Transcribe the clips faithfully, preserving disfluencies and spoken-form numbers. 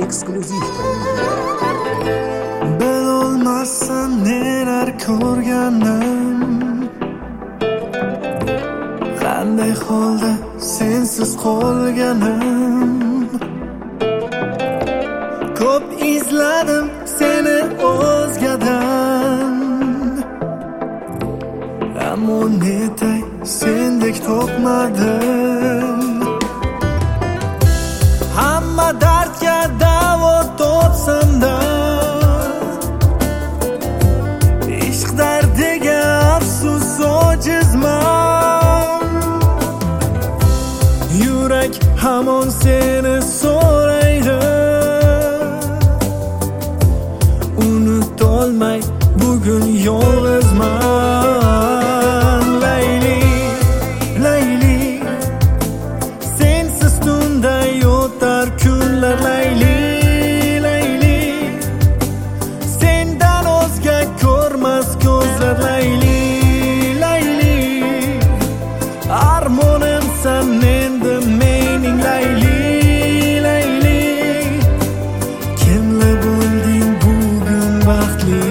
eksklyuziv. Bilolmassan nelar ko'rganim, qanday holda sensiz qolganim. Ko'p izladim seni o'zgadan, ammo netay sendek topmadim. Hamma dardga davo topsam-da, ishq dardiga afsus ojizman. Yurak hamon seni so'raydi, unutolmay bugun yolg'izman. Layli, Layli, sensiz tunday o'tar kunlar. Layli, Layli, sendan o'zga ko'rmas ko'zlar. Layli, Layli, armonimsan endi mening. Layli, Layli, kimlar bo'lding bugun baxtli?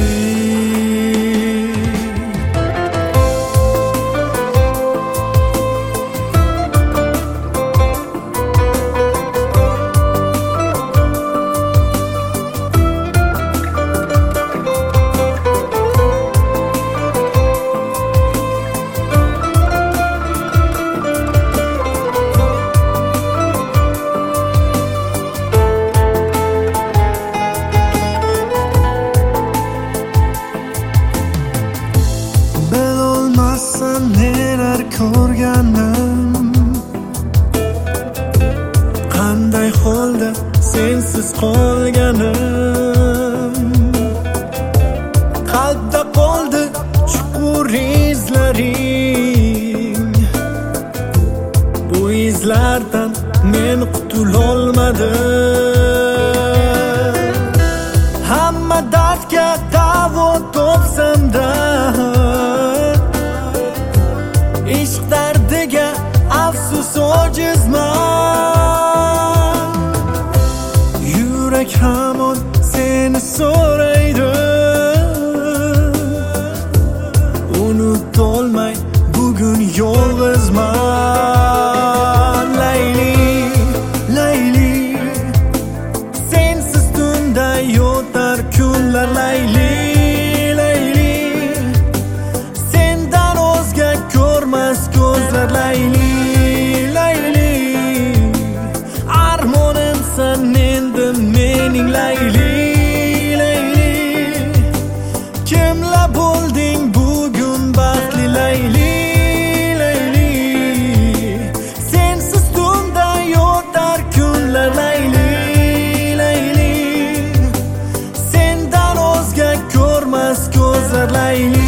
Bilolmassan nelar ko'rganim, qanday holda sensiz qolganim. Qalbda qoldi chuqur izlaring, bu izlardan men qutulolmadim. Hamma dardga davo topsam-da, ishq dardiga afsus ojizman. Yurak hamon seni so'raydi, unutolmay bugun yolg'izman. Layli, Layli, sensiz tunday o'tar kunlar. Layli, Layli, sendan o'zga ko'rmas ko'zlar. Layli, Layli, armonimsan endi mening. Layli, Layli, kimlar bo'lding bugun baxtli? Layli, Layli, sensiz tunday o'tar kunlar. Layli, Layli, sendan o'zga ko'rmas ko'zlar. Layli.